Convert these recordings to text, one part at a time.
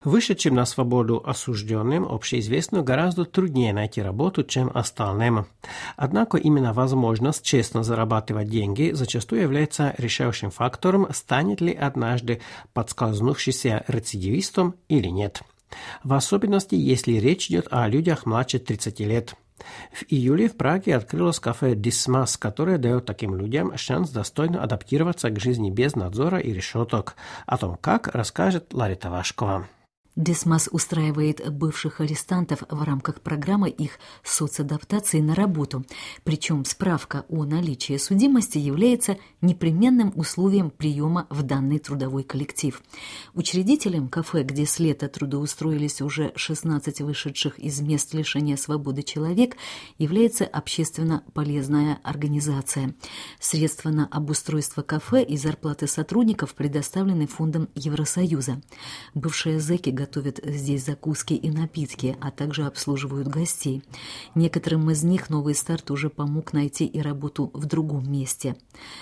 Вышедшим на свободу осужденным общеизвестно гораздо труднее найти работу, чем остальным. Однако именно возможность честно зарабатывать деньги зачастую является решающим фактором, станет ли однажды подскользнувшийся рецидивистом или нет. В особенности, если речь идет о людях младше 30 лет. В июле в Праге открылось кафе «Dismas», которое дает таким людям шанс достойно адаптироваться к жизни без надзора и решеток. О том, как, расскажет Ларита Вашкова. Dismas устраивает бывших арестантов в рамках программы их соцадаптации на работу. Причем справка о наличии судимости является непременным условием приема в данный трудовой коллектив. Учредителем кафе, где с лета трудоустроились уже 16 вышедших из мест лишения свободы человек, является общественно полезная организация. Средства на обустройство кафе и зарплаты сотрудников предоставлены Фондом Евросоюза. Бывшие зэки готовят здесь закуски и напитки, а также обслуживают гостей. Некоторым из них новый старт уже помог найти и работу в другом месте.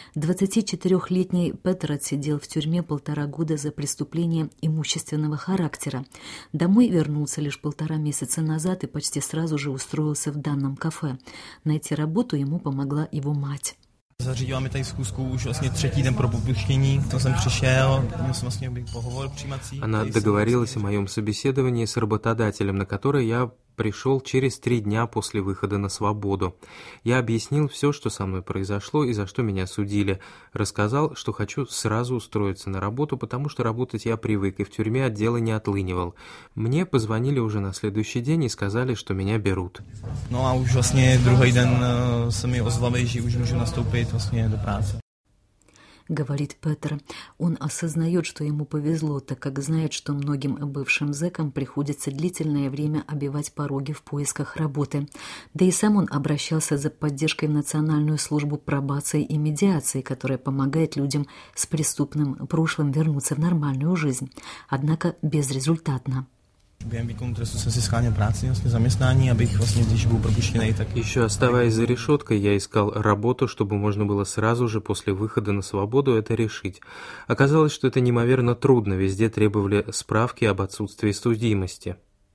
24-летний Петр отсидел в тюрьме 1,5 года за преступление имущественного характера. Домой вернулся лишь 1,5 месяца назад и почти сразу же устроился в данном кафе. Найти работу ему помогла его мать. Zařídila mi tady schůzku už vlastně 3. den pro propuštění, to jsem přišel, měl jsem vlastně pohovor přijímací. Она договорилась о моем собеседовании с работодателем, на которое я пришел через 3 дня после выхода на свободу. Я объяснил все, что со мной произошло и за что меня судили. Рассказал, что хочу сразу устроиться на работу, потому что работать я привык и в тюрьме от дела не отлынивал. Мне позвонили уже на следующий день и сказали, что меня берут. No a už vlastně druhý den se mi ozvali, že už můžu nastoupit vlastně do práce. Говорит Петр. Он осознает, что ему повезло, так как знает, что многим бывшим зэкам приходится длительное время обивать пороги в поисках работы. Да и сам он обращался за поддержкой в Национальную службу пробации и медиации, которая помогает людям с преступным прошлым вернуться в нормальную жизнь. Однако безрезультатно. Během výkonu trestu jsem si scháněl práci, vlastně zaměstnání, abych vlastně, když byl propuštěný, tak... Еще оставаясь за решеткой, я искал работу, чтобы можно было сразу же после выхода на свободу это решить. Оказалось, что это неимоверно трудно, везде требовали справки об отсутствии судимости.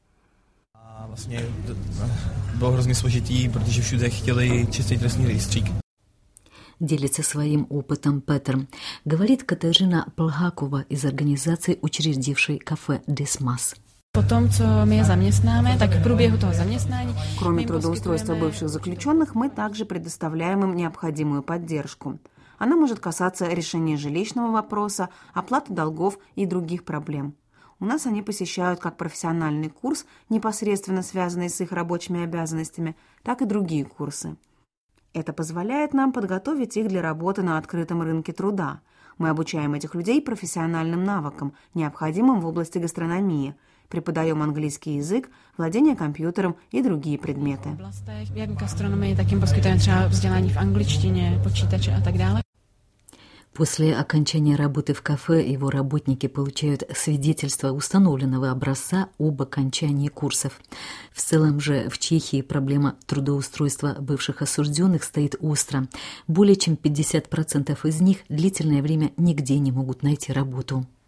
A vlastně bylo hrozně složitý, protože všude chtěli čistý trestní rejstřík. Делится своим опытом Петр. Говорит Катерина Плгакова из организации, учредившей кафе «Dismas». Кроме трудоустройства бывших заключенных, мы также предоставляем им необходимую поддержку. Она может касаться решения жилищного вопроса, оплаты долгов и других проблем. У нас они посещают как профессиональный курс, непосредственно связанный с их рабочими обязанностями, так и другие курсы. Это позволяет нам подготовить их для работы на открытом рынке труда. Мы обучаем этих людей профессиональным навыкам, необходимым в области гастрономии, преподаем английский язык, владение компьютером и другие предметы. После окончания работы в кафе его работники получают свидетельство установленного образца об окончании курсов. В целом же в Чехии проблема трудоустройства бывших осужденных стоит остро. Более чем 50% из них длительное время нигде не могут найти работу.